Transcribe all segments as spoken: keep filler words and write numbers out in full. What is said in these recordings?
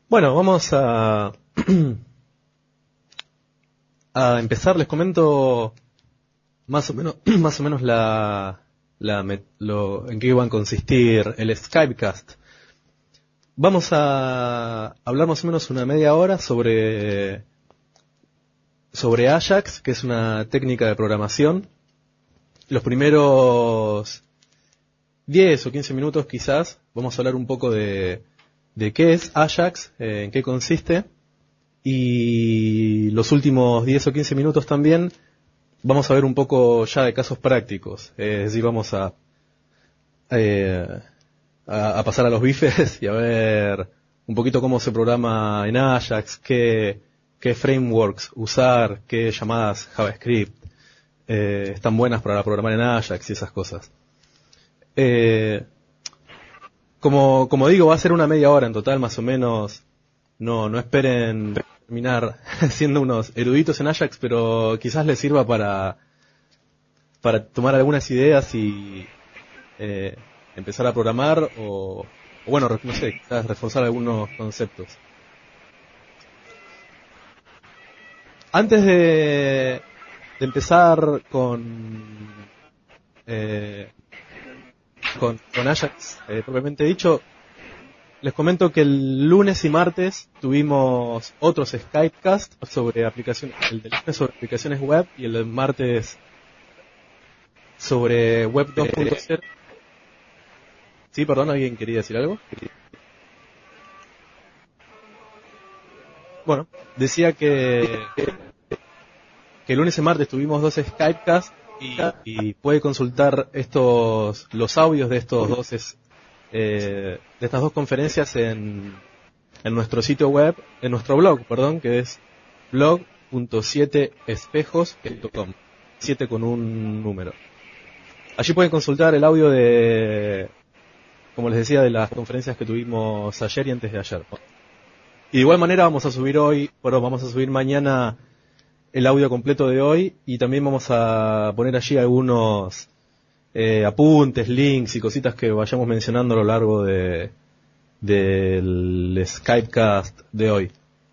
Bueno, vamos a, a empezar. Les comento más o menos, más o menos la, la met- lo, en qué iba a consistir el Skypecast. Vamos a hablar más o menos una media hora sobre, sobre Ajax, que es una técnica de programación. Los primeros diez o quince minutos quizás vamos a hablar un poco de, de qué es Ajax, eh, en qué consiste, y los últimos diez o quince minutos también vamos a ver un poco ya de casos prácticos, eh, es decir, vamos a, eh, a, a pasar a los bifes y a ver un poquito cómo se programa en Ajax, qué, qué frameworks usar, qué llamadas JavaScript eh, están buenas para programar en Ajax y esas cosas. Eh, como, como digo, va a ser una media hora en total, más o menos. No, no esperen terminar siendo unos eruditos en Ajax, pero quizás les sirva para, para tomar algunas ideas y eh, empezar a programar o, o bueno, no sé, quizás reforzar algunos conceptos. Antes de, de empezar con, eh, con, con Ajax, eh, propiamente dicho, les comento que el lunes y martes tuvimos otros Skypecast sobre aplicaciones, el del lunes sobre aplicaciones web y el del martes sobre web dos punto cero. Sí, perdón, ¿alguien quería decir algo? Bueno, decía que, que el lunes y martes tuvimos dos Skypecast y, y puede consultar estos los audios de estos dos es- eh, de estas dos conferencias en, en nuestro sitio web, en nuestro blog, perdón, que es blog punto siete espejos punto com, siete con un número. Allí pueden consultar el audio de, como les decía, de las conferencias que tuvimos ayer y antes de ayer. Y de igual manera vamos a subir hoy, bueno, vamos a subir mañana el audio completo de hoy y también vamos a poner allí algunos eh, apuntes, links y cositas que vayamos mencionando a lo largo de del Skypecast de hoy.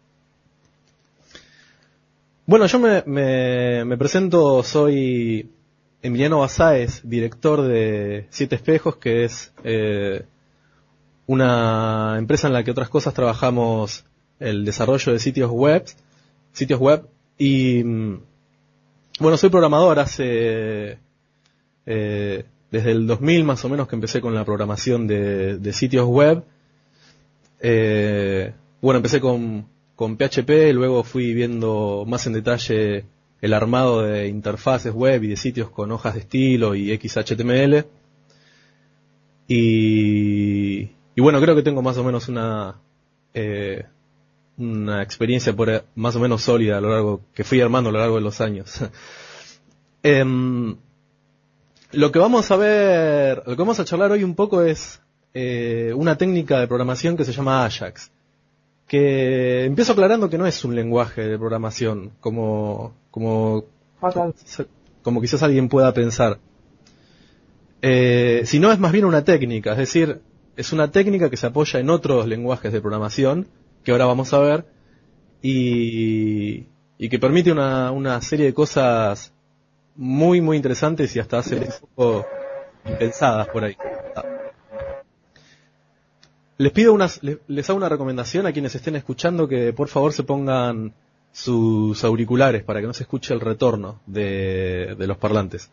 Bueno, yo me, me, me presento, soy Emiliano Basáez, director de Siete Espejos, que es eh, una empresa en la que otras cosas trabajamos el desarrollo de sitios web, sitios web y mm, bueno, soy programador hace eh, desde el dos mil más o menos que empecé con la programación de, de sitios web. Eh, bueno, empecé con, con P H P, luego fui viendo más en detalle el armado de interfaces web y de sitios con hojas de estilo y X H T M L. Y, y bueno, creo que tengo más o menos una, eh, una experiencia por, más o menos sólida a lo largo, que fui armando a lo largo de los años. Em, lo que vamos a ver, lo que vamos a charlar hoy un poco es eh, una técnica de programación que se llama Ajax, que empiezo aclarando que no es un lenguaje de programación, como, como, como quizás alguien pueda pensar, eh, sino es más bien una técnica, es decir, es una técnica que se apoya en otros lenguajes de programación, que ahora vamos a ver, y, y que permite una, una serie de cosas muy, muy interesantes y hasta hace un poco impensadas por ahí. Les pido unas, les, les hago una recomendación a quienes estén escuchando que por favor se pongan sus auriculares para que no se escuche el retorno de, de los parlantes.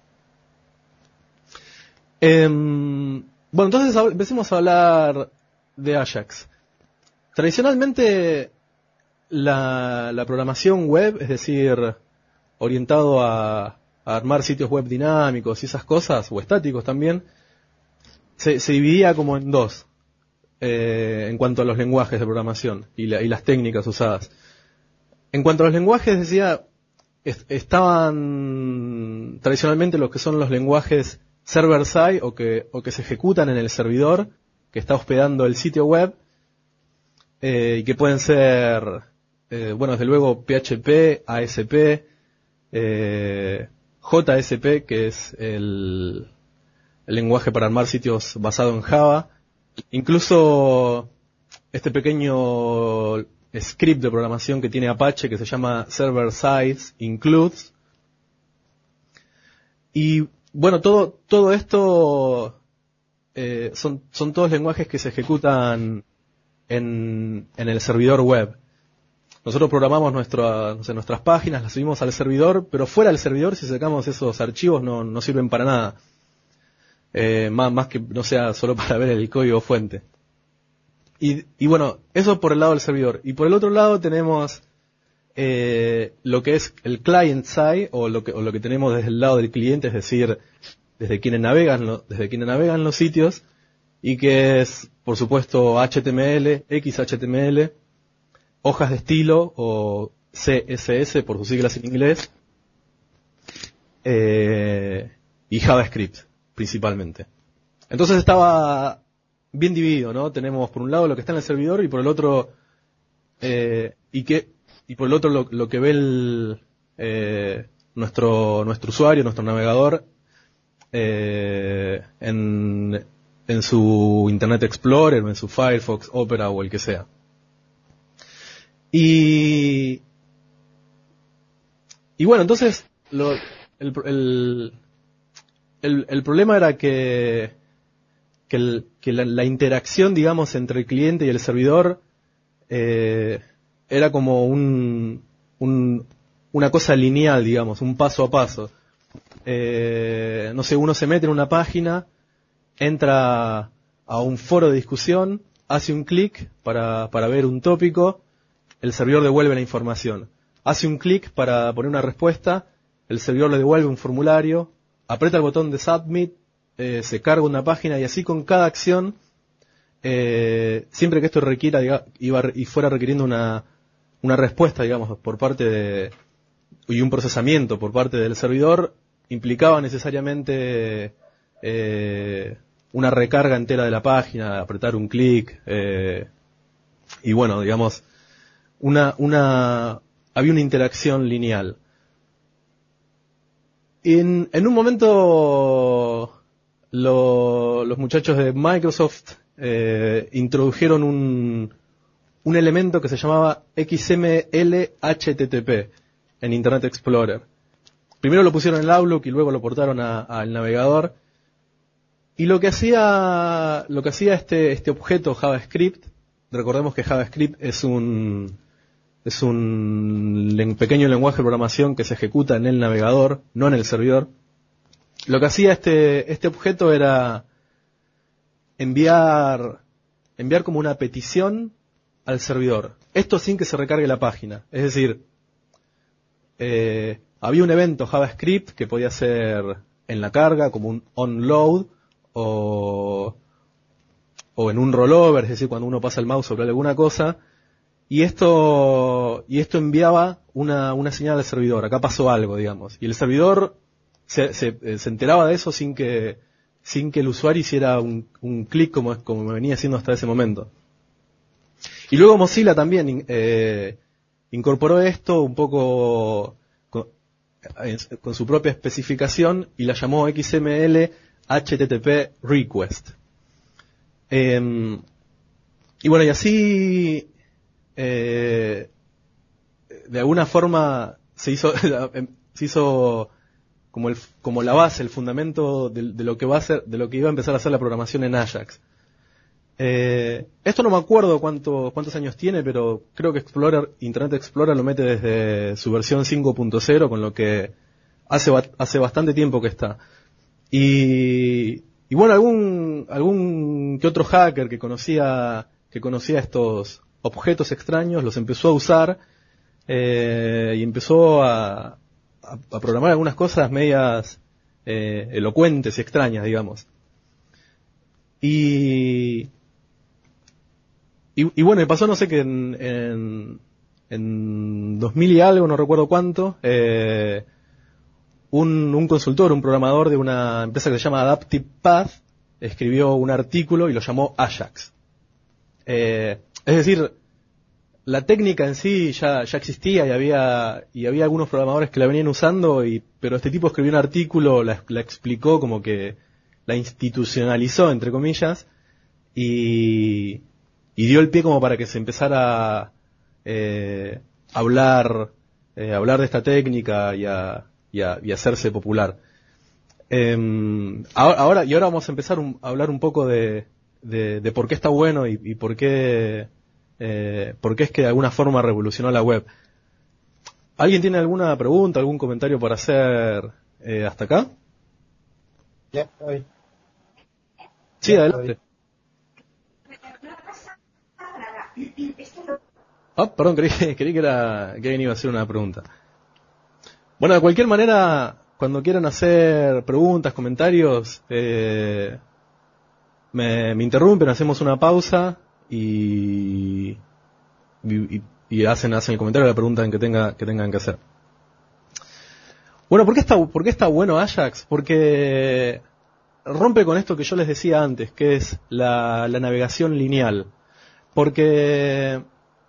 Eh, bueno, entonces hab- empecemos a hablar de Ajax. Tradicionalmente la, la programación web, es decir, orientado a, a armar sitios web dinámicos y esas cosas, o estáticos también, se, se dividía como en dos. Eh, en cuanto a los lenguajes de programación y, la, y las técnicas usadas. En cuanto a los lenguajes, decía, est- estaban tradicionalmente los que son los lenguajes server-side o que, o que se ejecutan en el servidor que está hospedando el sitio web eh, y que pueden ser, eh, bueno, desde luego P H P, A S P, eh, J S P, que es el, el lenguaje para armar sitios basado en Java. Incluso este pequeño script de programación que tiene Apache que se llama server size includes. Y bueno, todo todo esto eh, son son todos lenguajes que se ejecutan en en el servidor web. Nosotros programamos nuestra, no sé, nuestras páginas, las subimos al servidor, pero fuera del servidor, si sacamos esos archivos, no, no sirven para nada. Eh, más, más que no sea solo para ver el código fuente. Y, y bueno, eso por el lado del servidor. Y por el otro lado tenemos eh, lo que es el client side, o lo que, o lo que tenemos desde el lado del cliente, es decir, desde quienes navegan, lo, desde quienes navegan los sitios, y que es, por supuesto, H T M L, X H T M L, hojas de estilo o C S S por sus siglas en inglés, eh, y JavaScript principalmente. Entonces estaba bien dividido, ¿no? Tenemos por un lado lo que está en el servidor y por el otro eh, y que y por el otro lo, lo que ve el, eh, nuestro nuestro usuario, nuestro navegador eh, en en su Internet Explorer o en su Firefox, Opera o el que sea. Y, y bueno, entonces lo, el, el, el, el problema era que, que, el, que la, la interacción, digamos, entre el cliente y el servidor eh, era como un, un, una cosa lineal, digamos, un paso a paso. Eh, no sé, uno se mete en una página, entra a un foro de discusión, hace un clic para, para ver un tópico, el servidor devuelve la información. Hace un clic para poner una respuesta, el servidor le devuelve un formulario, aprieta el botón de Submit, eh, se carga una página y así con cada acción, eh, siempre que esto requiera diga, iba, y fuera requiriendo una, una respuesta, digamos, por parte de, y un procesamiento por parte del servidor, implicaba necesariamente eh, una recarga entera de la página, apretar un clic, eh, y bueno, digamos, una, una, había una interacción lineal. En, en un momento, lo, los muchachos de Microsoft eh, introdujeron un, un elemento que se llamaba X M L H T T P en Internet Explorer. Primero lo pusieron en el Outlook y luego lo portaron al navegador. Y lo que hacía, lo que hacía este, este objeto JavaScript, recordemos que JavaScript es un, es un len- pequeño lenguaje de programación que se ejecuta en el navegador, no en el servidor. Lo que hacía este, este objeto era enviar, enviar como una petición al servidor. Esto sin que se recargue la página. Es decir, eh, había un evento JavaScript que podía ser en la carga, como un onload, o, o en un rollover, es decir, cuando uno pasa el mouse sobre alguna cosa, y esto, y esto enviaba una, una señal al servidor. Acá pasó algo, digamos. Y el servidor se, se, se enteraba de eso sin que, sin que el usuario hiciera un, un clic como, como me venía haciendo hasta ese momento. Y luego Mozilla también eh, incorporó esto un poco con, con su propia especificación y la llamó X M L H T T P Request. Eh, y bueno, y así eh, de alguna forma se hizo se hizo como el como la base, el fundamento de, de lo que va a ser, de lo que iba a empezar a hacer la programación en Ajax. Eh, esto no me acuerdo cuánto, cuántos años tiene, pero creo que Explorer, Internet Explorer lo mete desde su versión cinco punto cero, con lo que hace hace bastante tiempo que está. Y, y bueno, algún algún que otro hacker que conocía que conocía estos objetos extraños los empezó a usar eh, y empezó a, a, a programar algunas cosas medias eh, elocuentes y extrañas, digamos. Y, y, y bueno, me pasó, no sé, que en, en, en dos mil y algo, no recuerdo cuánto, eh, un, un consultor, un programador de una empresa que se llama Adaptive Path, escribió un artículo y lo llamó Ajax. Eh, es decir, la técnica en sí ya, ya existía y había, y había algunos programadores que la venían usando, y, pero este tipo escribió un artículo, la, la explicó, como que la institucionalizó, entre comillas, y, y dio el pie como para que se empezara a eh, hablar, eh, hablar de esta técnica y a, y a, y a hacerse popular. Eh, ahora, y ahora vamos a empezar un, a hablar un poco de, de, de por qué está bueno y, y por qué, eh, por qué es que de alguna forma revolucionó la web. ¿Alguien tiene alguna pregunta, algún comentario para hacer eh, hasta acá? Ya, estoy. Sí, Ya adelante. estoy. Ah, perdón, creí, creí que era que alguien iba a hacer una pregunta. Bueno, de cualquier manera, cuando quieran hacer preguntas, comentarios, eh, me, me interrumpen, hacemos una pausa y, y, y hacen, hacen el comentario o la pregunta que, tenga, que tengan que hacer. Bueno, ¿por qué está, por qué está bueno Ajax? Porque rompe con esto que yo les decía antes, que es la, la navegación lineal. Porque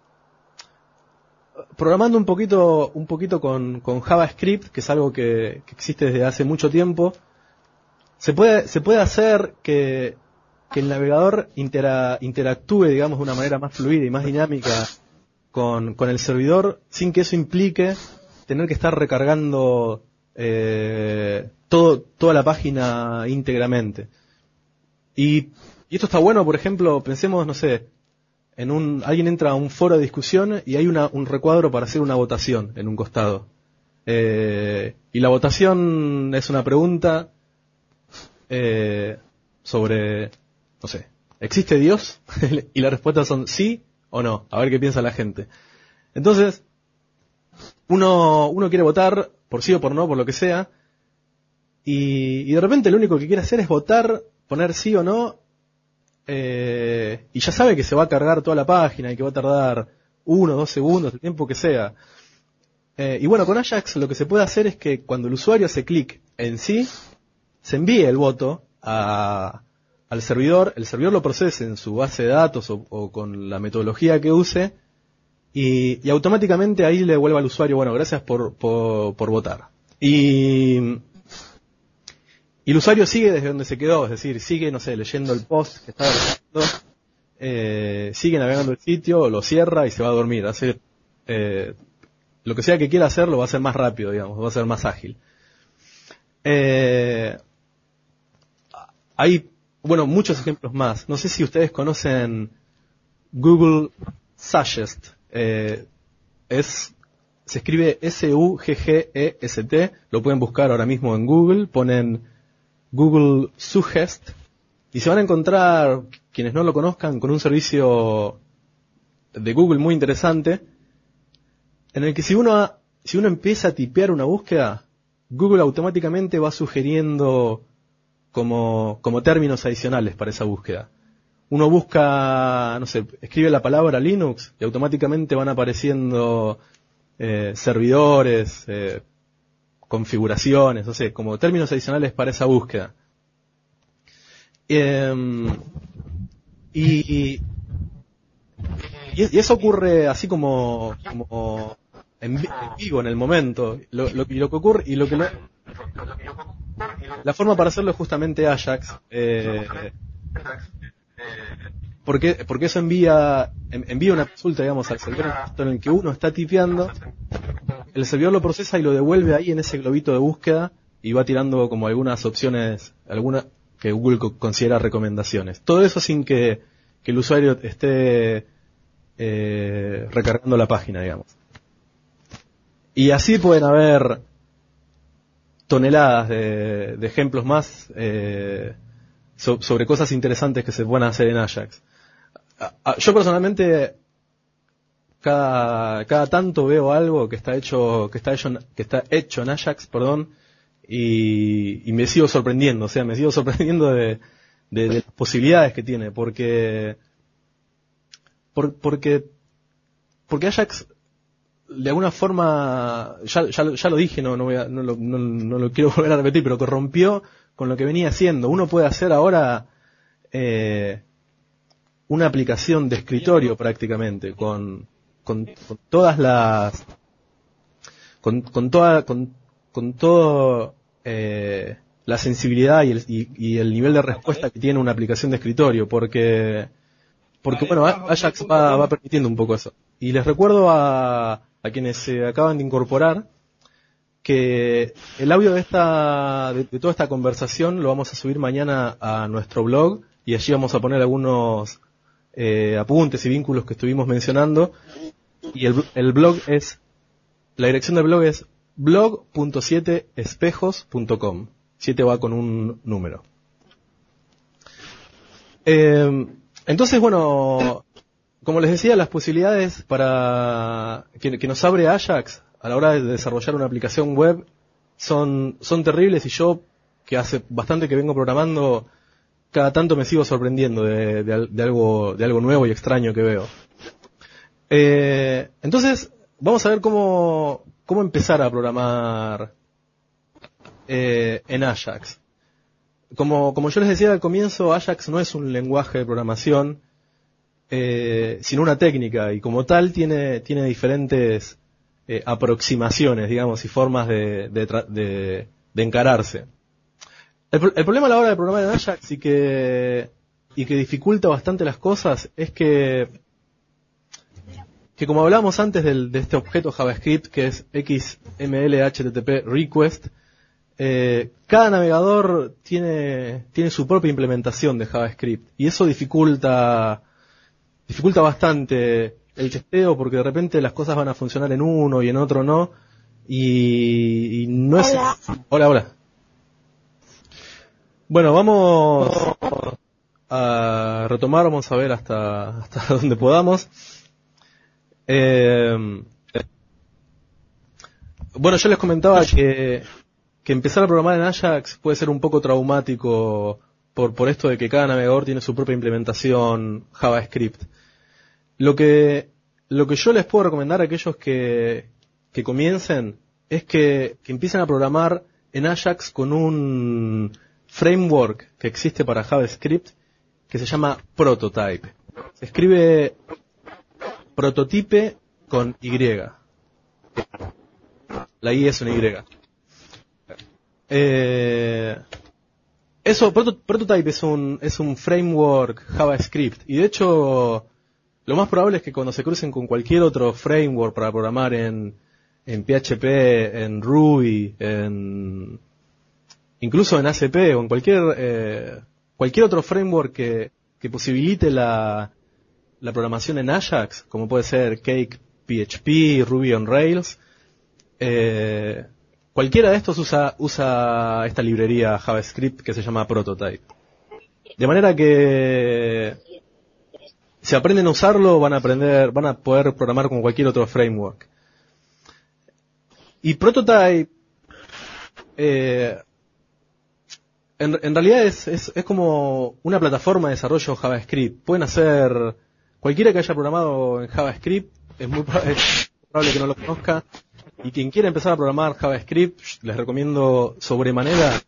programando un poquito, un poquito con, con JavaScript, que es algo que, que existe desde hace mucho tiempo, se puede, se puede hacer que, que el navegador intera, interactúe, digamos, de una manera más fluida y más dinámica con, con el servidor, sin que eso implique tener que estar recargando eh, todo, toda la página íntegramente. Y, y esto está bueno, por ejemplo, pensemos, no sé, en un, alguien entra a un foro de discusión y hay una, un recuadro para hacer una votación en un costado. Eh, y la votación es una pregunta eh, sobre, no sé, ¿existe Dios? Y las respuestas son sí o no. A ver qué piensa la gente. Entonces, uno, uno quiere votar por sí o por no, por lo que sea, y, y de repente lo único que quiere hacer es votar, poner sí o no, Eh, y ya sabe que se va a cargar toda la página y que va a tardar uno o dos segundos, el tiempo que sea. Eh, y bueno, con Ajax lo que se puede hacer es que cuando el usuario hace clic en sí, se envíe el voto a, al servidor, el servidor lo procese en su base de datos o, o con la metodología que use, y, y automáticamente ahí le devuelve al usuario, bueno, gracias por, por, por votar. Y... Y el usuario sigue desde donde se quedó, es decir, sigue, no sé, leyendo el post que estaba leyendo, eh, sigue navegando el sitio, lo cierra y se va a dormir. Hace, eh, lo que sea que quiera hacer lo va a hacer más rápido, digamos, va a ser más ágil. Eh, hay, bueno, muchos ejemplos más. No sé si ustedes conocen Google Suggest. Eh, es, se escribe S U G G E S T, lo pueden buscar ahora mismo en Google, ponen Google Suggest y se van a encontrar, quienes no lo conozcan, con un servicio de Google muy interesante en el que si uno si uno empieza a tipear una búsqueda, Google automáticamente va sugiriendo como como términos adicionales para esa búsqueda. Uno busca, no sé, escribe la palabra Linux y automáticamente van apareciendo eh, servidores, eh, configuraciones, no sé, como términos adicionales para esa búsqueda. Eh, y, y, y eso ocurre así como, como en, vi- en vivo, en el momento. Lo, lo, y lo que ocurre, y lo que lo- la forma para hacerlo es justamente Ajax, eh, porque, porque eso envía, en- envía una consulta, digamos, al servidor en el que uno está tipeando. El servidor lo procesa y lo devuelve ahí en ese globito de búsqueda y va tirando como algunas opciones, algunas que Google co- considera recomendaciones. Todo eso sin que, que el usuario esté eh, recargando la página, digamos. Y así pueden haber toneladas de, de ejemplos más eh, so- sobre cosas interesantes que se pueden hacer en Ajax. A- a- Yo personalmente cada cada tanto veo algo que está hecho que está hecho en- que está hecho en Ajax, perdón, y, y me sigo sorprendiendo, o sea, me sigo sorprendiendo de, de, de las posibilidades que tiene, porque por- porque porque Ajax de alguna forma, ya ya, lo- ya lo dije, no no, voy a- no, lo, no, no lo quiero volver a repetir, pero que rompió con lo que venía haciendo. Uno puede hacer ahora eh, una aplicación de escritorio prácticamente con con, con todas las con, con toda con, con todo eh, la sensibilidad y el, y, y el nivel de respuesta que tiene una aplicación de escritorio, porque porque bueno, Ajax va, va permitiendo un poco eso. Y les recuerdo a, a quienes se acaban de incorporar que el audio de esta de, de toda esta conversación lo vamos a subir mañana a nuestro blog y allí vamos a poner algunos eh, apuntes y vínculos que estuvimos mencionando. Y el, el blog es, la dirección del blog es blog punto siete espejos punto com. siete va con un número. Eh, entonces, bueno, como les decía, las posibilidades para que, que nos abre Ajax a la hora de desarrollar una aplicación web son, son terribles, y yo, que hace bastante que vengo programando, cada tanto me sigo sorprendiendo de, de, de algo, de algo nuevo y extraño que veo. Eh, entonces, vamos a ver cómo, cómo empezar a programar eh, en Ajax. Como, como yo les decía al comienzo, Ajax no es un lenguaje de programación, eh, sino una técnica, y como tal tiene, tiene diferentes eh, aproximaciones, digamos, y formas de, de, de, de encararse. El, el problema a la hora de programar en Ajax y que, y que dificulta bastante las cosas es que, que como hablábamos antes del, de este objeto JavaScript que es X M L H T T P request, eh, cada navegador tiene, tiene su propia implementación de JavaScript, y eso dificulta, dificulta bastante el testeo, porque de repente las cosas van a funcionar en uno y en otro no, y, y no es... Hola. Hola, hola. Bueno, vamos a retomar, vamos a ver hasta, hasta donde podamos. Eh, bueno, yo les comentaba que, que empezar a programar en Ajax puede ser un poco traumático por, por esto de que cada navegador tiene su propia implementación JavaScript. Lo que, lo que yo les puedo recomendar a aquellos que, que comiencen es que, que empiecen a programar en Ajax con un framework que existe para JavaScript que se llama Prototype. Se escribe prototype con Y. La I es una Y. Eh, eso, Proto, Prototype es un, es un framework JavaScript, y de hecho lo más probable es que cuando se crucen con cualquier otro framework para programar en, en P H P, en Ruby, en, incluso en A C P o en cualquier, eh, cualquier otro framework que, que posibilite la, la programación en Ajax, como puede ser Cake P H P, Ruby on Rails, eh, cualquiera de estos usa, usa esta librería JavaScript que se llama Prototype. De manera que si aprenden a usarlo, van a aprender, van a poder programar con cualquier otro framework. Y Prototype, eh, en, en realidad es, es, es como una plataforma de desarrollo JavaScript. Pueden hacer, cualquiera que haya programado en JavaScript, es muy es probable que no lo conozca, y quien quiera empezar a programar JavaScript, les recomiendo sobremanera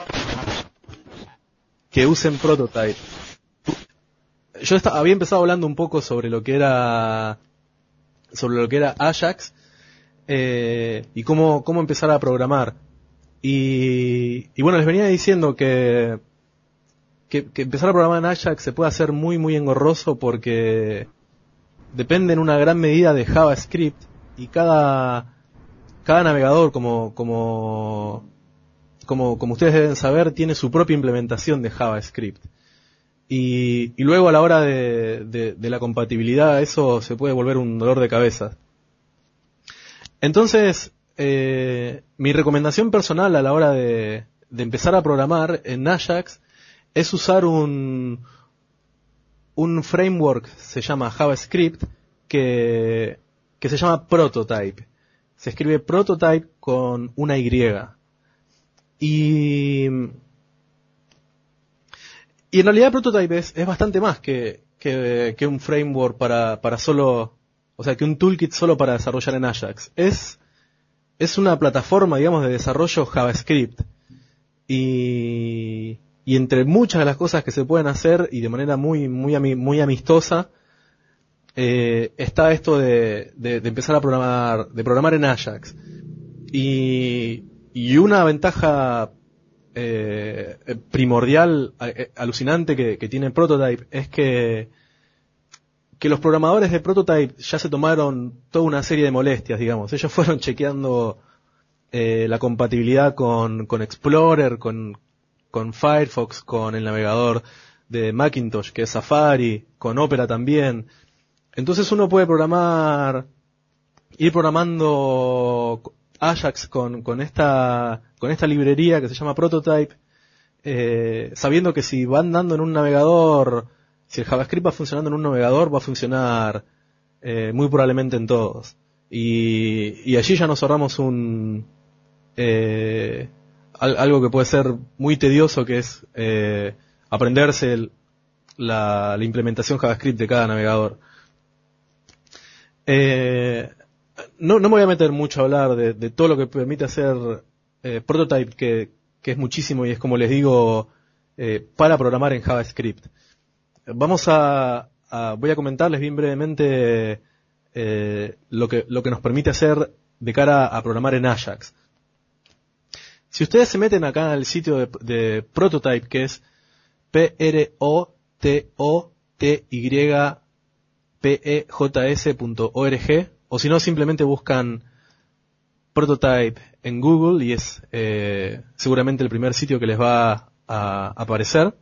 que usen Prototype. Yo estaba, había empezado hablando un poco sobre lo que era sobre lo que era Ajax eh, y cómo cómo empezar a programar, y, y bueno, les venía diciendo que, que que empezar a programar en Ajax se puede hacer muy muy engorroso porque depende en una gran medida de JavaScript, y cada cada navegador, como como como como ustedes deben saber, tiene su propia implementación de JavaScript. Y, y luego a la hora de, de, de la compatibilidad, eso se puede volver un dolor de cabeza. Entonces, eh, mi recomendación personal a la hora de, de empezar a programar en Ajax es usar un, un framework, se llama JavaScript, que, que se llama Prototype. Se escribe Prototype con una Y. Y... Y en realidad Prototype es, es bastante más que, que, que un framework para, para solo, o sea, que un toolkit solo para desarrollar en Ajax. Es, es una plataforma, digamos, de desarrollo JavaScript. Y, y entre muchas de las cosas que se pueden hacer, y de manera muy, muy, muy amistosa, eh, está esto de, de, de empezar a programar, de programar en Ajax. Y, y una ventaja Eh, primordial, eh, alucinante que, que tiene Prototype es que que los programadores de Prototype ya se tomaron toda una serie de molestias, digamos. Ellos fueron chequeando eh, la compatibilidad con, con Explorer, con, con Firefox, con el navegador de Macintosh, que es Safari, con Opera también. Entonces uno puede programar, ir programando Ajax con, con esta, con esta librería que se llama Prototype, eh, sabiendo que si va andando en un navegador, si el JavaScript va funcionando en un navegador, va a funcionar eh, muy probablemente en todos. Y, y allí ya nos ahorramos un eh, al, algo que puede ser muy tedioso, que es eh, aprenderse el, la, la implementación JavaScript de cada navegador. Eh, no, no me voy a meter mucho a hablar de, de todo lo que permite hacer eh, Prototype, que, que es muchísimo y es, como les digo, eh, para programar en JavaScript. Vamos a, a voy a comentarles bien brevemente eh, lo que lo que nos permite hacer de cara a programar en Ajax. Si ustedes se meten acá al sitio de, de Prototype, que es P R O T O T Y P E J S punto org, o si no, simplemente buscan Prototype en Google y es eh, seguramente el primer sitio que les va a aparecer.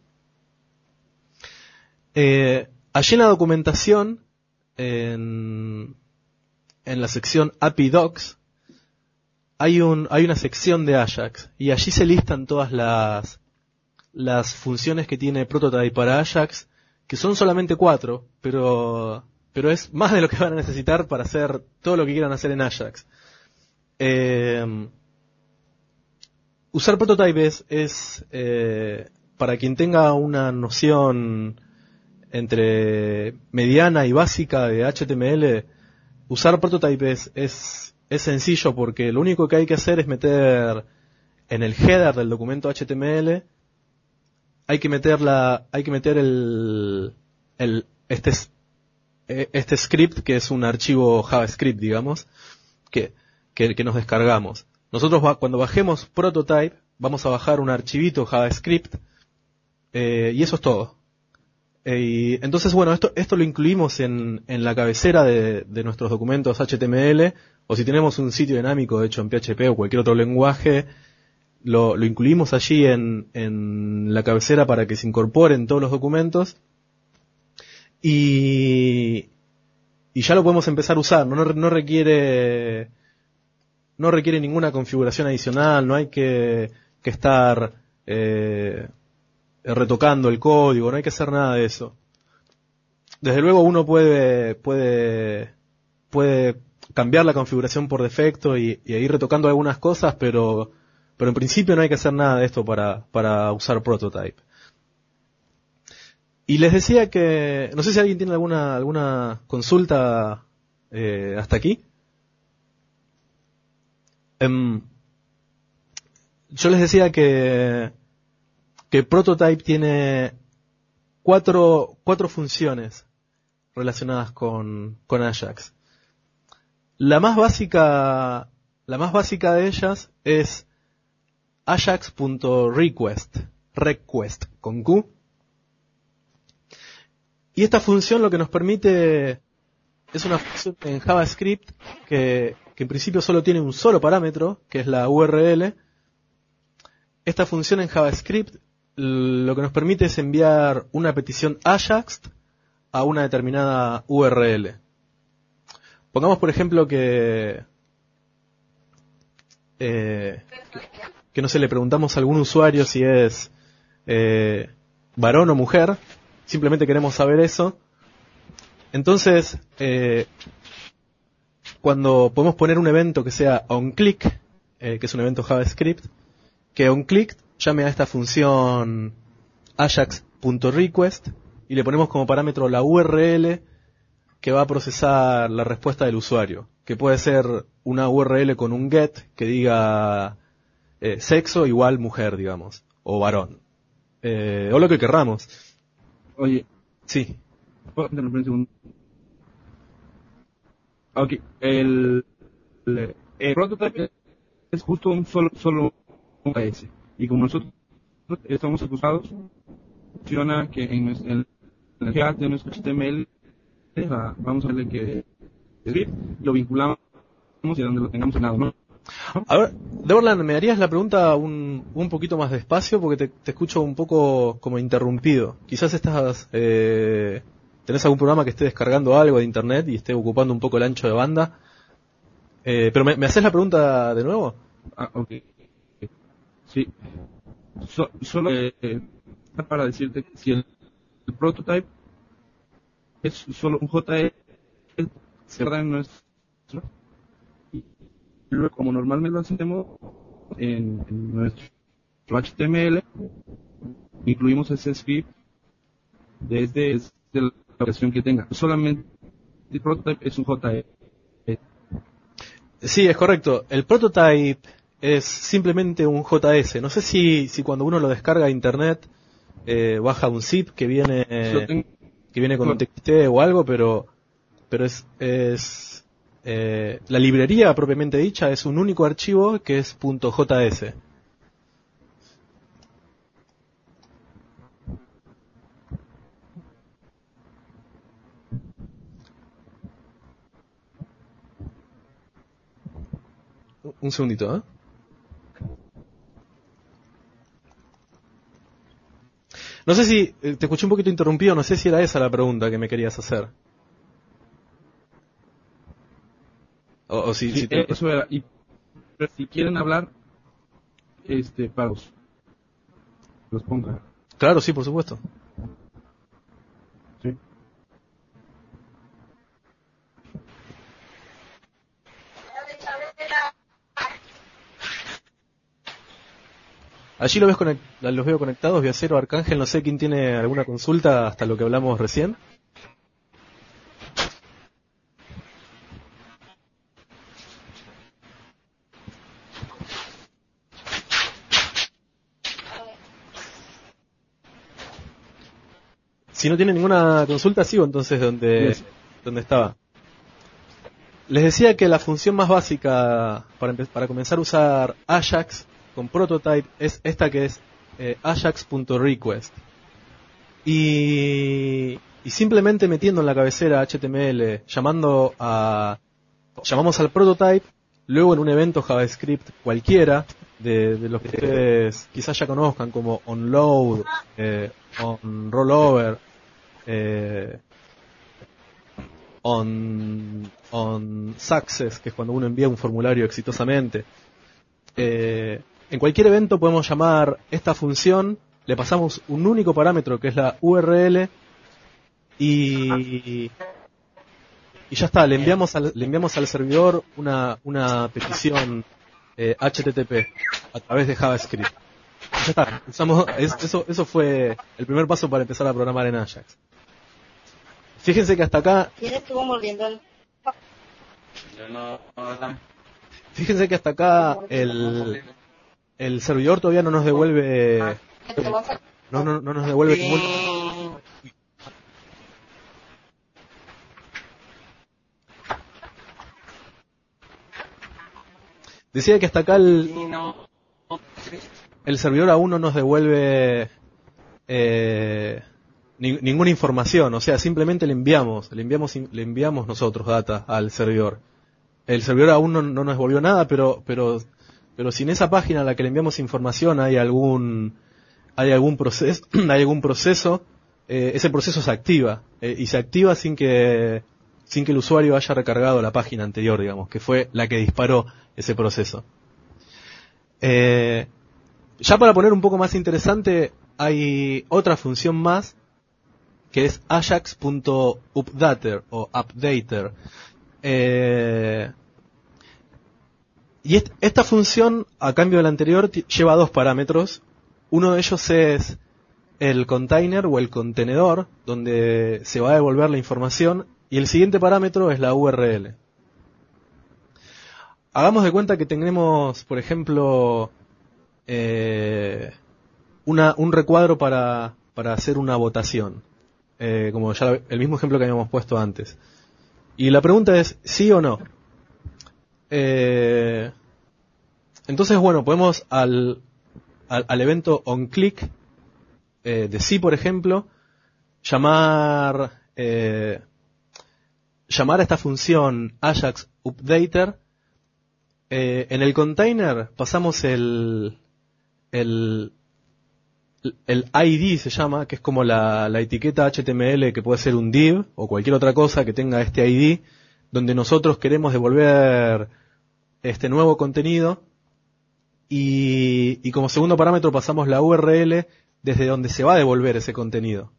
Eh, allí en la documentación, en, en la sección A P I Docs, hay un hay una sección de Ajax y allí se listan todas las las funciones que tiene Prototype para Ajax, que son solamente cuatro, pero pero es más de lo que van a necesitar para hacer todo lo que quieran hacer en Ajax. Eh, usar Prototype es, es eh, para quien tenga una noción entre mediana y básica de H T M L, usar Prototype es, es, es sencillo, porque lo único que hay que hacer es meter en el header del documento H T M L, hay que meter la, hay que meter el, el, este, este script, que es un archivo JavaScript, digamos, que, que, que nos descargamos. Nosotros va, cuando bajemos Prototype, vamos a bajar un archivito JavaScript, eh, y eso es todo. Eh, y entonces, bueno, esto, esto lo incluimos en, en la cabecera de, de nuestros documentos H T M L, o si tenemos un sitio dinámico hecho en P H P o cualquier otro lenguaje, lo, lo incluimos allí en, en la cabecera para que se incorporen todos los documentos, y, y ya lo podemos empezar a usar. No, no, no requiere, no requiere ninguna configuración adicional, no hay que, que estar, eh, retocando el código, no hay que hacer nada de eso. Desde luego uno puede puede puede cambiar la configuración por defecto y, y ir retocando algunas cosas, pero pero en principio no hay que hacer nada de esto para para usar Prototype. Y les decía que no sé si alguien tiene alguna alguna consulta eh, hasta aquí. Um, yo les decía que que Prototype tiene cuatro, cuatro funciones relacionadas con, con Ajax. La más básica, la más básica de ellas es Ajax.request, request con Q. Y esta función lo que nos permite es una función en JavaScript que, que en principio solo tiene un solo parámetro, que es la U R L. Esta función en JavaScript lo que nos permite es enviar una petición Ajax a una determinada U R L. Pongamos, por ejemplo, que, eh, que, que no sé, le preguntamos a algún usuario si es eh, varón o mujer. Simplemente queremos saber eso. Entonces, eh, cuando podemos poner un evento que sea onClick, eh, que es un evento JavaScript, que onClick llame a esta función Ajax.request y le ponemos como parámetro la U R L que va a procesar la respuesta del usuario, que puede ser una U R L con un get que diga eh, sexo igual mujer, digamos, o varón, eh, o lo que querramos. Oye, sí. ¿puedo interrumpir un segundo? Ok, el, el, el Prototype es justo un solo, solo un A S. Y como nosotros estamos acusados, funciona que en el, en el chat de nuestro H T M L a, vamos a verle que script, lo vinculamos y donde lo tengamos en lado, ¿no? A ver, Deborland, ¿me harías la pregunta un, un poquito más despacio? Porque te, te escucho un poco como interrumpido. Quizás estás, eh, tenés algún programa que esté descargando algo de internet y esté ocupando un poco el ancho de banda. Eh, pero ¿me, ¿me haces la pregunta de nuevo? Ah, ok. Sí. So, solo eh, para decirte que si el, el prototype es solo un J S, se guarda en nuestro, y luego como normalmente lo hacemos en, en nuestro H T M L, incluimos ese script desde, desde la versión que tenga. Solamente el prototype es un J S. Sí, es correcto. El prototype es simplemente un J S. No sé si, si cuando uno lo descarga a internet eh, baja un zip que viene eh, que viene con un T X T o algo, pero pero es es eh, la librería propiamente dicha es un único archivo que es .js. Un segundito, ¿eh? No sé si, eh, te escuché un poquito interrumpido, no sé si era esa la pregunta que me querías hacer. O, o si, Sí, si te... eso era. Y pero si quieren hablar, este, para los, los ponga. Claro, sí, por supuesto. Sí. Allí lo ves conect- los veo conectados, Viacero, Arcángel, no sé quién tiene alguna consulta hasta lo que hablamos recién. Si no tiene ninguna consulta, sigo entonces donde, Yes. donde estaba. Les decía que la función más básica para, empe- para comenzar a usar Ajax con Prototype es esta que es eh, ajax.request. Y, y simplemente metiendo en la cabecera H T M L, llamando a, llamamos al Prototype, luego en un evento JavaScript cualquiera, de, de los que ustedes quizás ya conozcan como onload, eh, on rollover, eh, on, on success, que es cuando uno envía un formulario exitosamente. Eh, en cualquier evento podemos llamar esta función, le pasamos un único parámetro que es la U R L y, y ya está, le enviamos al, le enviamos al servidor una, una petición eh, H T T P a través de JavaScript. Ya está, usamos, es- eso, eso fue el primer paso para empezar a programar en Ajax. Fíjense que hasta acá, ¿Quién estuvo mordiendo el... fíjense que hasta acá el, el servidor todavía no nos devuelve, no, no, no nos devuelve ningún, decía que hasta acá el, el servidor aún no nos devuelve eh, ni- ninguna información, o sea, simplemente le enviamos, le enviamos, in- le enviamos nosotros data al servidor. El servidor aún no, no nos devolvió nada, pero, pero, pero si en esa página a la que le enviamos información hay algún, hay algún proceso, hay algún proceso, eh, ese proceso se activa eh, y se activa sin que, sin que el usuario haya recargado la página anterior, digamos, que fue la que disparó ese proceso. Eh, ya para poner un poco más interesante, hay otra función más que es ajax.updater o updater. Eh, y est- esta función, a cambio de la anterior, ti- lleva dos parámetros. Uno de ellos es el container o el contenedor, donde se va a devolver la información, y el siguiente parámetro es la U R L. Hagamos de cuenta que tenemos, por ejemplo, eh, una, un recuadro para, para hacer una votación, eh, como ya el mismo ejemplo que habíamos puesto antes. Y la pregunta es, ¿sí o no? Eh, entonces, bueno, podemos al, al, al evento onClick eh, de sí, por ejemplo, llamar, eh, llamar a esta función Ajax Updater. Eh, en el container pasamos el, el, el I D se llama, que es como la, la etiqueta H T M L que puede ser un div o cualquier otra cosa que tenga este I D, donde nosotros queremos devolver este nuevo contenido. Y, y como segundo parámetro pasamos la U R L desde donde se va a devolver ese contenido.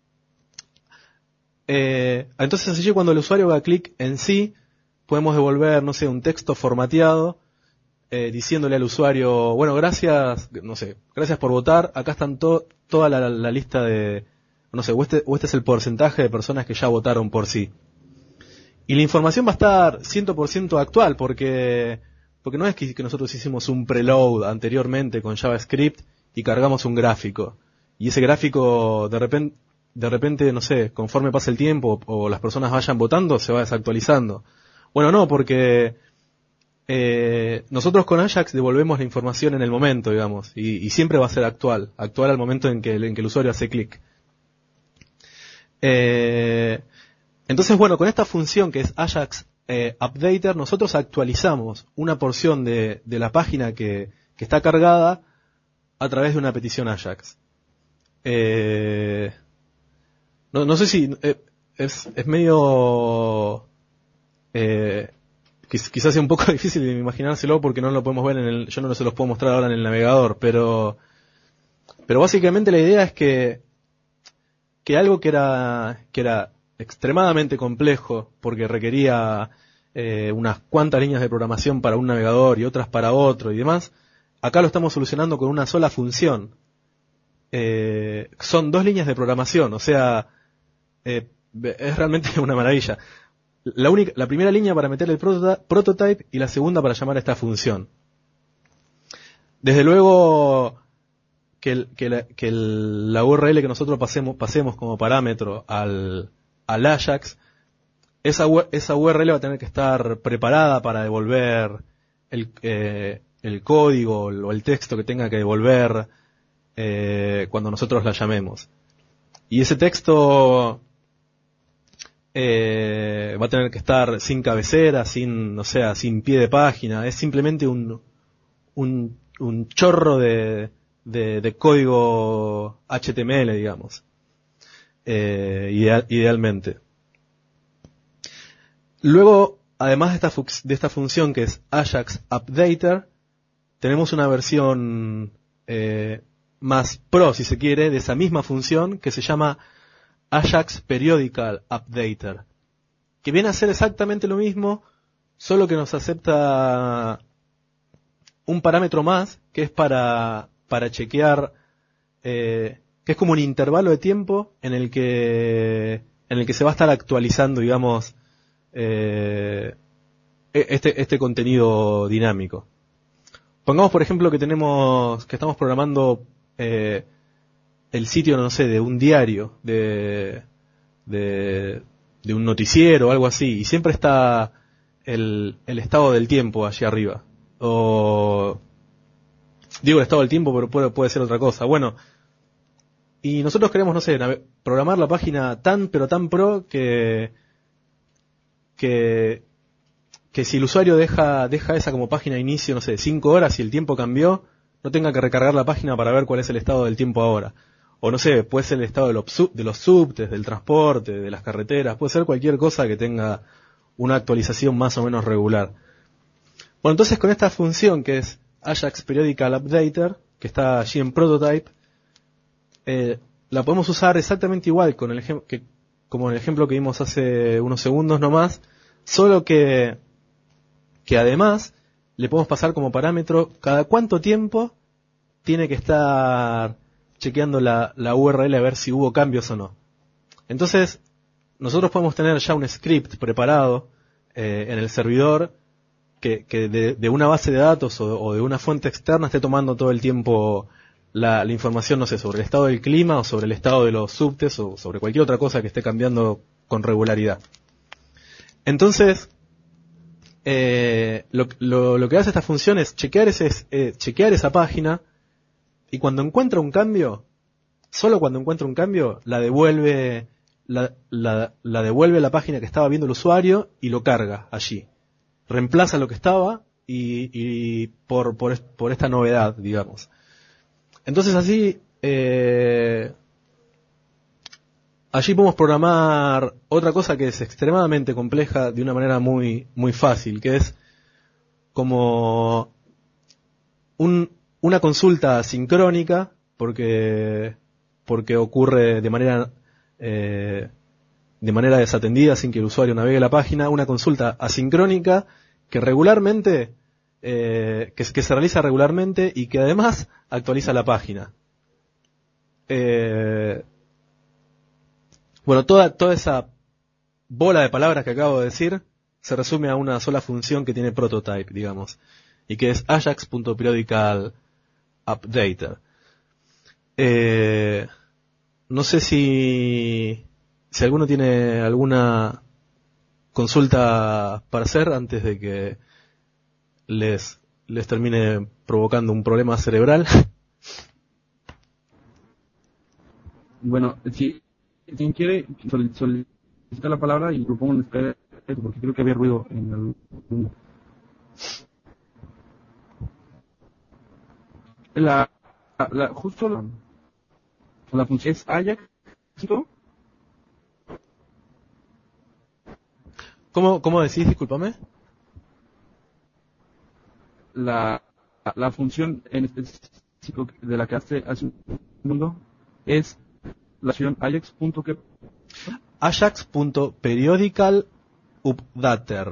Eh, entonces así cuando el usuario haga clic en sí, podemos devolver, no sé, un texto formateado, eh, diciéndole al usuario, bueno, gracias, no sé, gracias por votar, acá están to, toda la, la lista de, no sé, o este, o este es el porcentaje de personas que ya votaron por sí. Y la información va a estar cien por ciento actual, porque... Porque no es que, que nosotros hicimos un preload anteriormente con JavaScript y cargamos un gráfico. Y ese gráfico de repente, de repente, no sé, conforme pasa el tiempo o las personas vayan votando, se va desactualizando. Bueno, no, porque eh, nosotros con Ajax devolvemos la información en el momento, digamos, y, y siempre va a ser actual, actual al momento en que, en que el usuario hace clic. Eh, entonces, bueno, con esta función que es Ajax Eh, Updater, nosotros actualizamos una porción de, de la página que, que está cargada a través de una petición Ajax. Eh, no, no sé si eh, es, es medio eh, quiz, quizás sea un poco difícil de imaginárselo porque no lo podemos ver en el, yo no se los puedo mostrar ahora en el navegador, pero pero básicamente la idea es que que algo que era que era extremadamente complejo porque requería eh, unas cuantas líneas de programación para un navegador y otras para otro y demás, acá lo estamos solucionando con una sola función. Eh, son dos líneas de programación, o sea, eh, es realmente una maravilla. La única, la primera línea para meter el proto- prototype y la segunda para llamar a esta función. Desde luego que, el, que, la, que el, la U R L que nosotros pasemos, pasemos como parámetro al al Ajax, esa, esa U R L va a tener que estar preparada para devolver el, eh, el código o el texto que tenga que devolver eh, cuando nosotros la llamemos. Y ese texto eh, va a tener que estar sin cabecera, sin, o sea, sin pie de página. Es simplemente un, un, un chorro de, de, de código H T M L, digamos. Eh, ideal, idealmente. Luego, además de esta, de esta función que es Ajax Updater, tenemos una versión eh, más pro, si se quiere, de esa misma función que se llama Ajax Periodical Updater, que viene a ser exactamente lo mismo, solo que nos acepta un parámetro más, que es para, para chequear eh, que es como un intervalo de tiempo en el que en el que se va a estar actualizando, digamos, eh, este este contenido dinámico. Pongamos, por ejemplo, que tenemos que estamos programando eh, el sitio, no sé, de un diario, de, de de un noticiero o algo así, y siempre está el el estado del tiempo allí arriba. O digo el estado del tiempo, pero puede puede ser otra cosa. Bueno. Y nosotros queremos, no sé, programar la página tan, pero tan pro que, que, que si el usuario deja, deja esa como página de inicio, no sé, cinco horas y el tiempo cambió, no tenga que recargar la página para ver cuál es el estado del tiempo ahora. O no sé, puede ser el estado de los, sub, de los subtes, del transporte, de las carreteras, puede ser cualquier cosa que tenga una actualización más o menos regular. Bueno, entonces con esta función que es Ajax Periodical Updater, que está allí en Prototype, Eh, la podemos usar exactamente igual con el ejem- que, como el ejemplo que vimos hace unos segundos nomás, solo que, que además le podemos pasar como parámetro cada cuánto tiempo tiene que estar chequeando la, la U R L a ver si hubo cambios o no. Entonces, nosotros podemos tener ya un script preparado eh, en el servidor que, que de, de una base de datos o, o de una fuente externa esté tomando todo el tiempo La, la información, no sé, sobre el estado del clima o sobre el estado de los subtes o sobre cualquier otra cosa que esté cambiando con regularidad. Entonces, eh, lo, lo, lo que hace esta función es chequear, ese, eh, chequear esa página y cuando encuentra un cambio, solo cuando encuentra un cambio, la devuelve la, la, la devuelve a la página que estaba viendo el usuario y lo carga allí. Reemplaza lo que estaba y, y por, por, por esta novedad, digamos. Entonces así, eh, allí podemos programar otra cosa que es extremadamente compleja de una manera muy, muy fácil, que es como un, una consulta sincrónica, porque, porque ocurre de manera, eh, de manera desatendida sin que el usuario navegue la página, una consulta asincrónica que regularmente, eh, que, que se realiza regularmente y que además actualiza la página. Eh, bueno, toda, toda esa bola de palabras que acabo de decir se resume a una sola función que tiene prototype, digamos, y que es ajax.periodicalUpdater. Eh, no sé si, si alguno tiene alguna consulta para hacer antes de que les, les termine provocando un problema cerebral. Bueno, si quien quiere sol- solicita la palabra y propongo un espera, porque creo que había ruido en el... La, la, la- justo la, la función es Ajax, ¿no? ¿Cómo, cómo decís? Discúlpame. La, la función en específico de la que hace hace un segundo es la función Ajax.que Ajax.periodicalUpdater.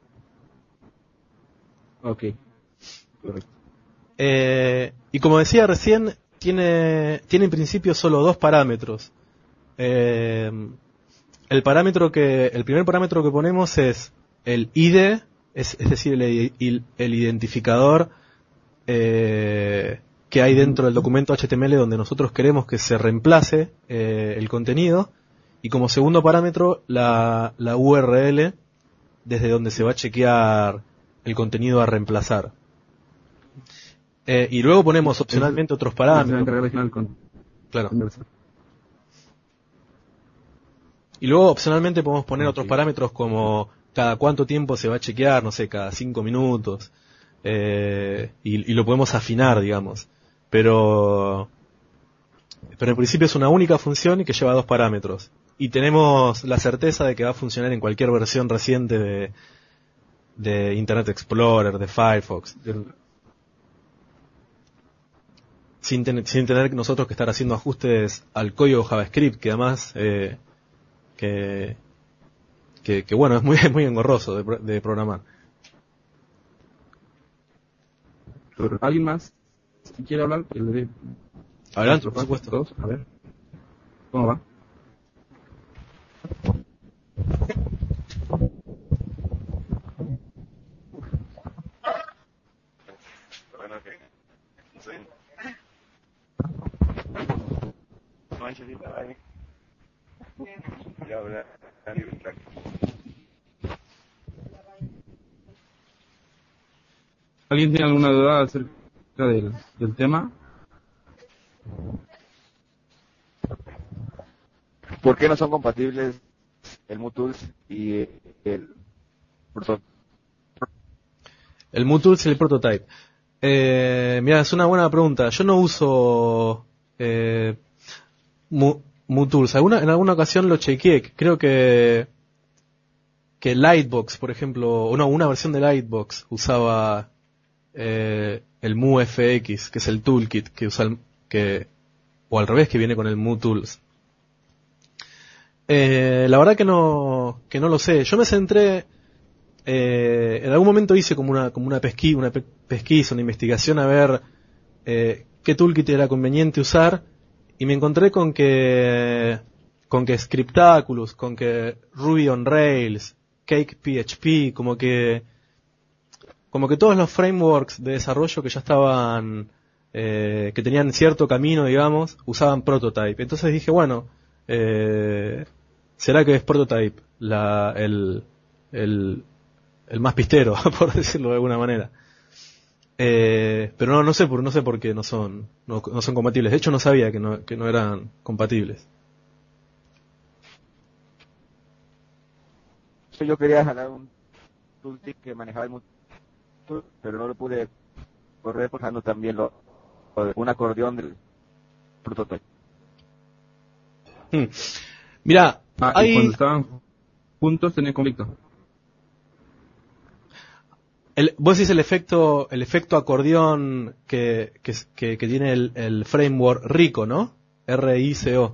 Ok, correcto. Eh, y como decía recién, tiene, tiene en principio solo dos parámetros. Eh, el parámetro que, el primer parámetro que ponemos es el I D, es, es decir, el, el, el identificador eh, que hay dentro del documento H T M L donde nosotros queremos que se reemplace eh, el contenido. Y como segundo parámetro, la, la U R L desde donde se va a chequear el contenido a reemplazar. Eh, y luego ponemos opcionalmente otros parámetros. Claro. Y luego opcionalmente podemos poner otros parámetros como cada cuánto tiempo se va a chequear, no sé, cada cinco minutos. Eh, y, y lo podemos afinar, digamos. Pero, pero en principio es una única función y que lleva dos parámetros. Y tenemos la certeza de que va a funcionar en cualquier versión reciente de, de Internet Explorer, de Firefox. Sin, ten, sin tener nosotros que estar haciendo ajustes al código JavaScript, que además, eh, que, que, que bueno, es muy, muy engorroso de, de programar. ¿Alguien más si quiere hablar? Que le dé. Adelante, por supuesto. Todos. A ver, ¿cómo va? ¿Alguien tiene alguna duda acerca del, del tema? ¿Por qué no son compatibles el MooTools y el Prototype? El MooTools y el Prototype. Eh, mira, es una buena pregunta. Yo no uso eh, MooTools. Alguna, en alguna ocasión lo chequeé. Creo que que Lightbox, por ejemplo, o no, una versión de Lightbox usaba eh, el MooFX, que es el toolkit que usa el, que o al revés, que viene con el MooTools. Eh, la verdad que no que no lo sé. Yo me centré eh, en algún momento hice como una como una pesquisa, una pe- pesquisa, una investigación a ver eh, qué toolkit era conveniente usar y me encontré con que con que Scriptaculous, con que Ruby on Rails, Cake P H P, como que como que todos los frameworks de desarrollo que ya estaban eh, que tenían cierto camino, digamos, usaban Prototype. Entonces dije, bueno, eh, ¿será que es Prototype la, el, el, el más pistero, por decirlo de alguna manera? Eh, pero no, no sé por, no sé por qué no son, no, no son compatibles. De hecho no sabía que no, que no eran compatibles. hecho yo quería jalar un tooltip que manejaba el Mutul, pero no lo pude correr forjando también lo, un acordeón del prototype. Hmm. Mira, Ah, hay... y cuando estaban juntos tenían conflicto. El, vos decís el efecto, el efecto acordeón que, que, que, que tiene el, el framework Rico, ¿no? R I C O.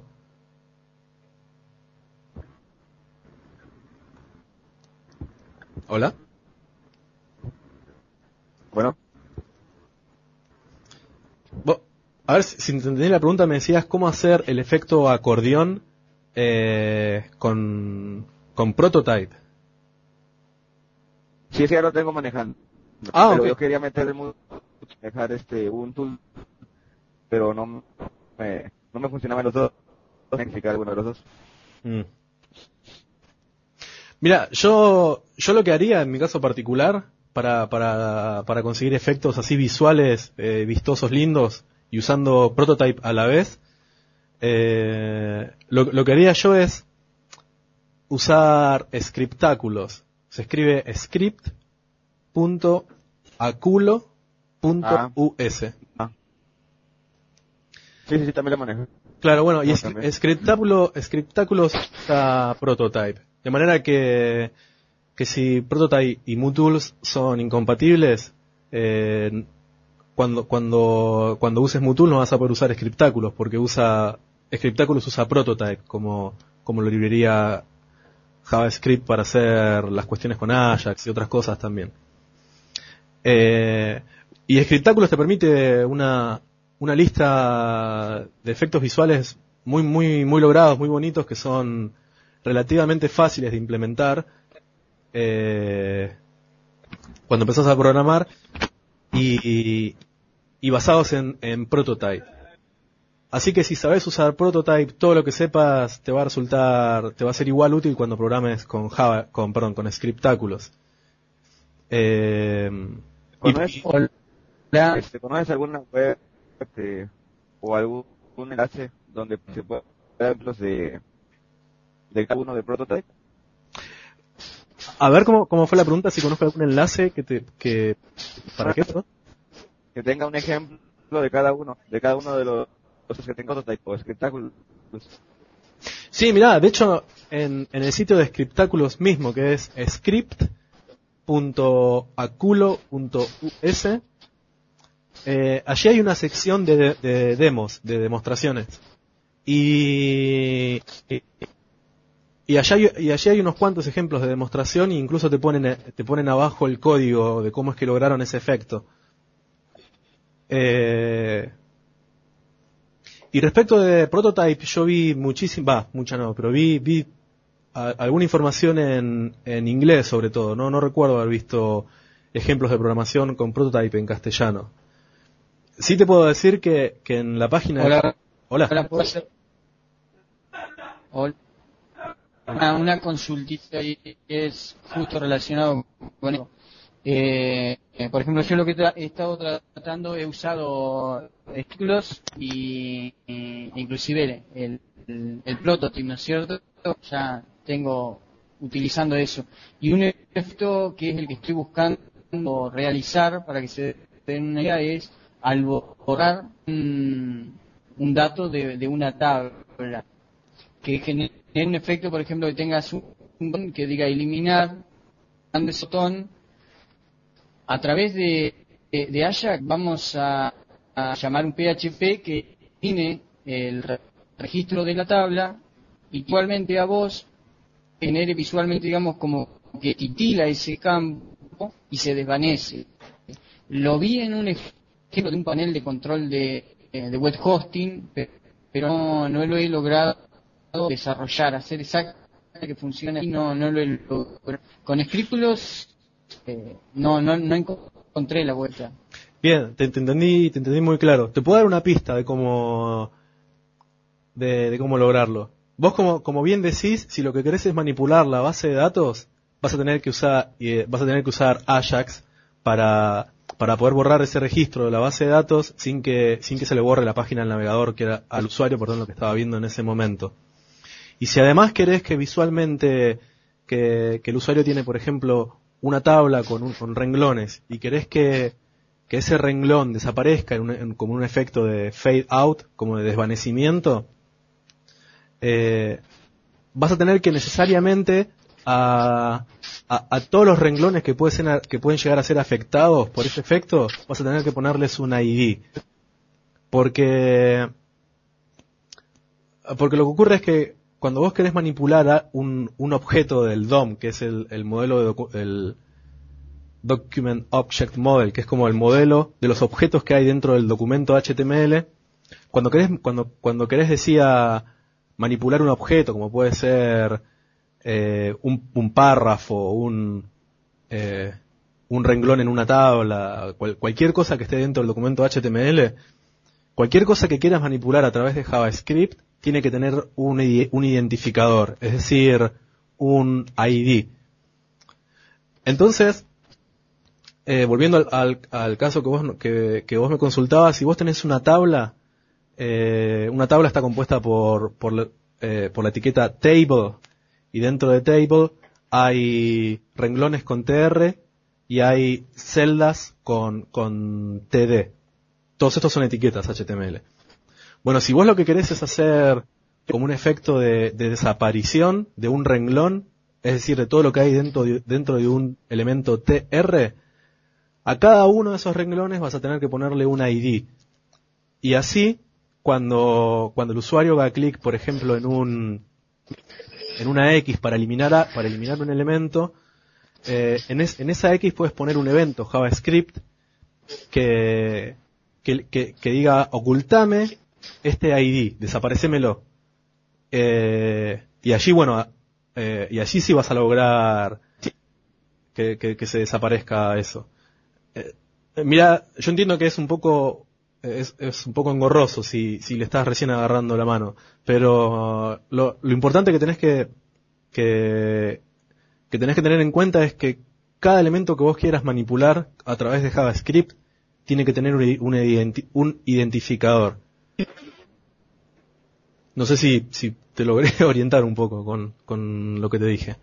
¿Hola? Bueno. Vos, a ver, si, si entendí la pregunta, me decías cómo hacer el efecto acordeón eh, con, con Prototype. Sí, sí, ya lo tengo manejando. Ah, pero okay. yo quería meter el Mutul, dejar este un tool, pero no me, no me funcionaban los dos. No me explicar alguno de los dos. Mm. Mira, yo yo lo que haría en mi caso particular para para para conseguir efectos así visuales, eh, vistosos, lindos y usando Prototype a la vez, eh, lo, lo que haría yo es usar scriptáculos. Se escribe script.aculo.us. Ah. Ah. Sí, sí, sí, también lo manejo. Claro, bueno, y No, es, también. scriptáculo, scriptáculos usa Prototype. De manera que, que si Prototype y MooTools son incompatibles, eh, cuando, cuando, cuando uses MooTools no vas a poder usar scriptáculos, porque usa, scriptáculos usa Prototype como, como la librería JavaScript para hacer las cuestiones con Ajax y otras cosas también. Eh, y scriptáculos te permite una, una lista de efectos visuales muy, muy, muy logrados, muy bonitos, que son relativamente fáciles de implementar eh, cuando empezás a programar y, y, y basados en, en Prototype. Así que si sabes usar Prototype, todo lo que sepas te va a resultar, te va a ser igual útil cuando programes con Java, con, perdón, con scriptáculos. Eh, ¿Conoces, Hola. este, ¿conoces alguna web este, o algún un enlace donde se pueda ver ejemplos de, de cada uno de Prototype? A ver cómo, cómo fue la pregunta, si conozco algún enlace que te, que, ¿para qué? ¿No? Que tenga un ejemplo de cada uno, de cada uno de los, los que tenga Prototype o espectáculos. Sí, mirá, de hecho, en, en el sitio de Scriptáculos mismo, que es script.aculo.us, eh, allí hay una sección de, de, de demos, de demostraciones. Y, y, y allá hay, y allí hay unos cuantos ejemplos de demostración e incluso te ponen, te ponen abajo el código de cómo es que lograron ese efecto. Eh, y respecto de Prototype, yo vi muchísima, va, mucha no, pero vi, vi a, alguna información en, en inglés sobre todo, no, no recuerdo haber visto ejemplos de programación con Prototype en castellano. Sí te puedo decir que, que en la página... Hola. De... Hola. Hola, ¿puedo hacer? Hola. Una, una consultita y es justo relacionado con eso. Eh, eh, por ejemplo, yo lo que tra- he estado tratando, he usado estímulos y, y inclusive el, el, el prototype, ¿no es cierto? Ya tengo utilizando eso. Y un efecto que es el que estoy buscando realizar para que se den una idea es al borrar un, un dato de, de una tabla que genere un efecto, por ejemplo, que tengas un botón que diga eliminar ese botón. A través de, de, de Ajax vamos a, a llamar un P H P que tiene el re- registro de la tabla, y igualmente a vos genere visualmente, digamos, como que titila ese campo y se desvanece. Lo vi en un ejemplo de un panel de control de, eh, de web hosting, pe- pero no, no lo he logrado desarrollar, hacer exactamente que funcione y no, no lo he logrado. Con Scriptulos eh, no, no, no encontré la vuelta. Bien, te, te entendí, te entendí muy claro. Te puedo dar una pista de cómo, de, de cómo lograrlo. Vos, como, como bien decís, si lo que querés es manipular la base de datos, vas a tener que usar, eh, vas a tener que usar Ajax para, para poder borrar ese registro de la base de datos sin que, sin que se le borre la página del navegador que era al usuario, perdón, lo que estaba viendo en ese momento. Y si además querés que visualmente que, que el usuario tiene, por ejemplo, una tabla con, un, con renglones y querés que, que ese renglón desaparezca en un, en, como un efecto de fade out, como de desvanecimiento, eh, vas a tener que necesariamente a, a, a todos los renglones que, puede ser, que pueden llegar a ser afectados por ese efecto, vas a tener que ponerles un I D. Porque, porque lo que ocurre es que cuando vos querés manipular a un, un objeto del D O M, que es el, el modelo de docu- el Document Object Model, que es como el modelo de los objetos que hay dentro del documento H T M L, cuando querés, cuando, cuando querés decía manipular un objeto, como puede ser eh, un, un párrafo, un, eh, un renglón en una tabla, cual, cualquier cosa que esté dentro del documento H T M L, cualquier cosa que quieras manipular a través de JavaScript tiene que tener un, un identificador, es decir, un I D. Entonces, eh, volviendo al, al, al caso que vos, que, que vos me consultabas, si vos tenés una tabla, eh, una tabla está compuesta por, por, la, eh, por la etiqueta table, y dentro de table hay renglones con T R y hay celdas con, con T D. Todos estos son etiquetas H T M L. Bueno, si vos lo que querés es hacer como un efecto de, de desaparición de un renglón, es decir, de todo lo que hay dentro de, dentro de un elemento T R, a cada uno de esos renglones vas a tener que ponerle un I D. Y así, cuando, cuando el usuario haga clic, por ejemplo, en un, en una X para eliminar, a, para eliminar un elemento, eh, en, es, en esa X puedes poner un evento JavaScript que, que, que, que diga ocultame este I D, desaparecémelo. Eh, y allí, bueno, eh, y allí sí vas a lograr que, que, que se desaparezca eso. Eh, mira, yo entiendo que es un poco, es, es un poco engorroso si, si le estás recién agarrando la mano, pero lo, lo importante que tenés que, que, que tenés que tener en cuenta es que cada elemento que vos quieras manipular a través de JavaScript tiene que tener un, un, identi- un identificador. No sé si, si te logré orientar un poco con, con lo que te dije.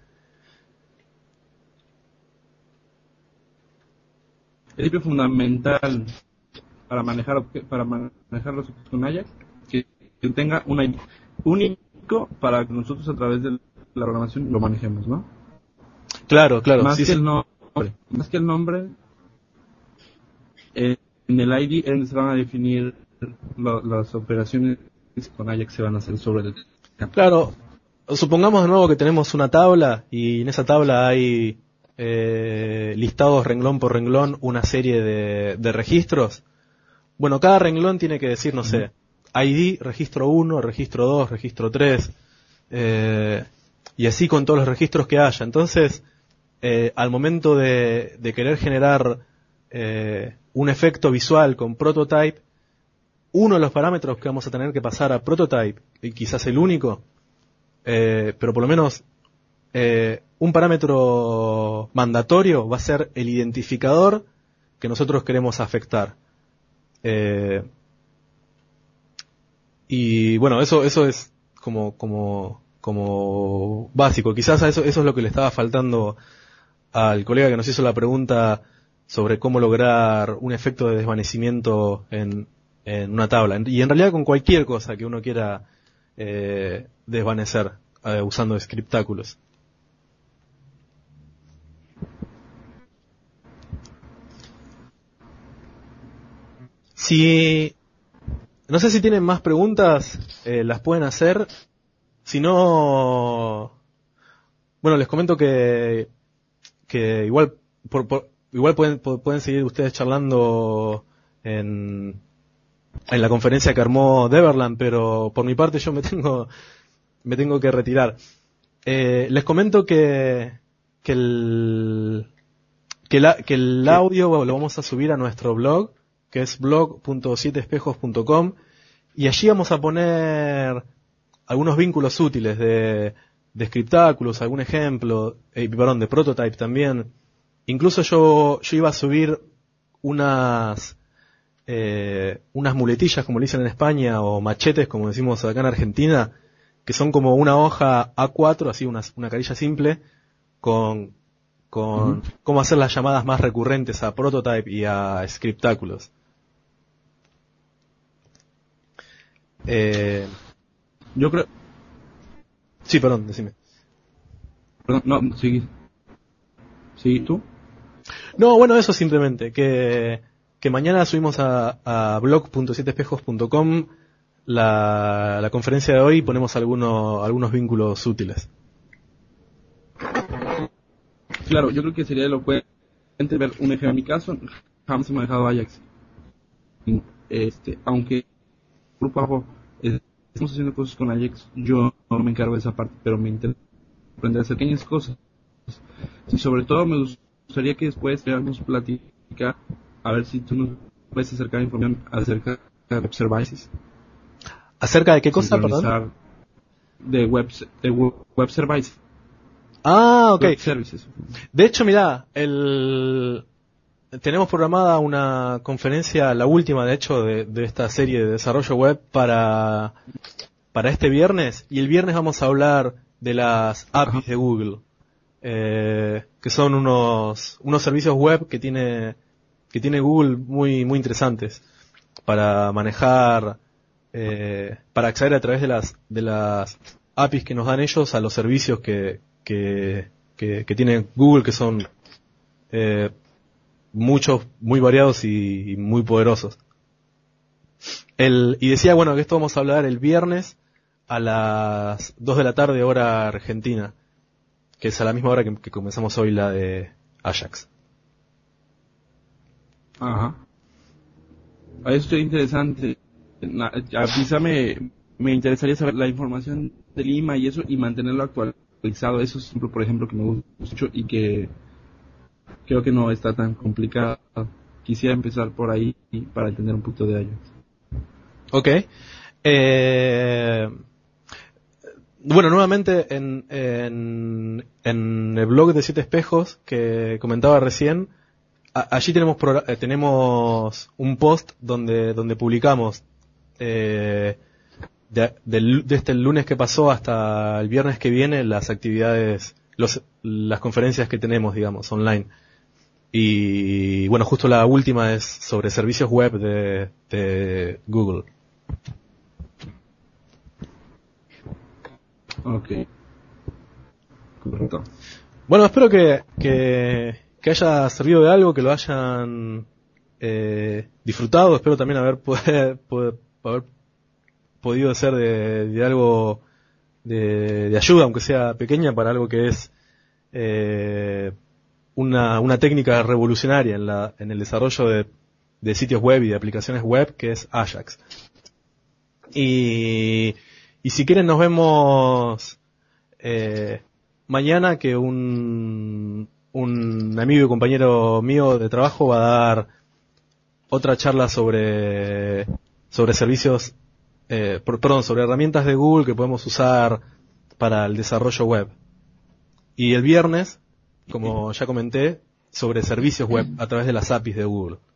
El principio fundamental para manejar obje- para manejar los objetos con Ajax, que, que tenga un I D único para que nosotros a través de la programación lo manejemos, ¿no? Claro, claro. Más Sí, que sí. el nombre, más que el nombre, eh, en el I D es donde se van a definir lo- las operaciones con Ajax se van a hacer sobre el campo. Claro, supongamos de nuevo que tenemos una tabla y en esa tabla hay eh, listados renglón por renglón una serie de, de registros. Bueno, cada renglón tiene que decir, no sé, I D, registro uno, registro dos, registro tres, eh, y así con todos los registros que haya. Entonces, eh, al momento de, de querer generar eh, un efecto visual con Prototype, uno de los parámetros que vamos a tener que pasar a Prototype, y quizás el único, eh, pero por lo menos eh, un parámetro mandatorio va a ser el identificador que nosotros queremos afectar. Eh, y bueno, eso eso es como como como básico. Quizás a eso eso es lo que le estaba faltando al colega que nos hizo la pregunta sobre cómo lograr un efecto de desvanecimiento en en una tabla, y en realidad con cualquier cosa que uno quiera eh, desvanecer eh, usando scriptáculos. Si no sé si tienen más preguntas, eh, las pueden hacer. Si no, bueno, les comento que que igual por, por, igual pueden pueden seguir ustedes charlando en en la conferencia que armó Deverland, pero por mi parte yo me tengo me tengo que retirar. Eh, les comento que que el que, la, que el audio lo vamos a subir a nuestro blog, que es blog punto siete espejos punto com, y allí vamos a poner algunos vínculos útiles de, de scriptáculos, algún ejemplo, eh, perdón, de Prototype también. Incluso yo yo iba a subir unas eh, unas muletillas, como le dicen en España, o machetes, como decimos acá en Argentina, que son como una hoja A cuatro, así una, una carilla simple, con, con uh-huh. cómo hacer las llamadas más recurrentes a Prototype y a Scriptaculos. Eh, Yo creo... Sí, perdón, decime. Perdón, no, sigue. ¿Sí, tú? No, bueno, eso simplemente, que, que mañana subimos a, a blog punto siete espejos punto com la, la conferencia de hoy y ponemos algunos, algunos vínculos útiles. Claro, yo creo que sería elocuente ver un ejemplo. En mi caso, jamás he manejado Ajax. Este, aunque grupo abajo eh, estamos haciendo cosas con Ajax, yo no me encargo de esa parte, pero me interesa aprender a hacer pequeñas cosas. Y sobre todo me gustaría que después podamos platicar, a ver si tú nos puedes acercar información acerca de web services. ¿Acerca de qué cosa, perdón? De web, de web services. Ah, ok. Web services. De hecho, mirá, el... tenemos programada una conferencia, la última de hecho de, de esta serie de desarrollo web para, para este viernes, y el viernes vamos a hablar de las A P Is de Google, eh, que son unos, unos servicios web que tiene, que tiene Google muy, muy interesantes para manejar, eh, para acceder a través de las, de las A P Is que nos dan ellos a los servicios que, que, que, que tiene Google, que son, eh, muchos, muy variados y, y muy poderosos. El, y decía, bueno, que esto vamos a hablar el viernes a las dos de la tarde, hora argentina, que es a la misma hora que, que comenzamos hoy la de Ajax. Ajá. Eso es interesante. Quizá me, me interesaría saber la información de Lima y eso, y mantenerlo actualizado. Eso es siempre, por ejemplo, que me gusta mucho y que creo que no está tan complicado. Quisiera empezar por ahí para entender un poquito de Ajax. Ok. Eh, bueno, nuevamente en, en, en el blog de Siete Espejos que comentaba recién, a, allí tenemos pro, eh, tenemos un post donde donde publicamos eh, de, de, de este lunes que pasó hasta el viernes que viene las actividades, los, las conferencias que tenemos, digamos, online. Y bueno, justo la última es sobre servicios web de, de Google. Ok. Correcto. Bueno, espero que, que, que haya servido de algo, que lo hayan eh, disfrutado. Espero también haber, poder, poder, haber podido ser de, de algo de, de ayuda, aunque sea pequeña, para algo que es eh, una, una técnica revolucionaria en, la, en el desarrollo de, de sitios web y de aplicaciones web, que es Ajax. Y, y si quieren nos vemos eh, mañana, que un, un amigo y compañero mío de trabajo va a dar otra charla sobre, sobre servicios, eh, perdón, sobre herramientas de Google que podemos usar para el desarrollo web. Y el viernes, como ya comenté, sobre servicios web a través de las A P Is de Google.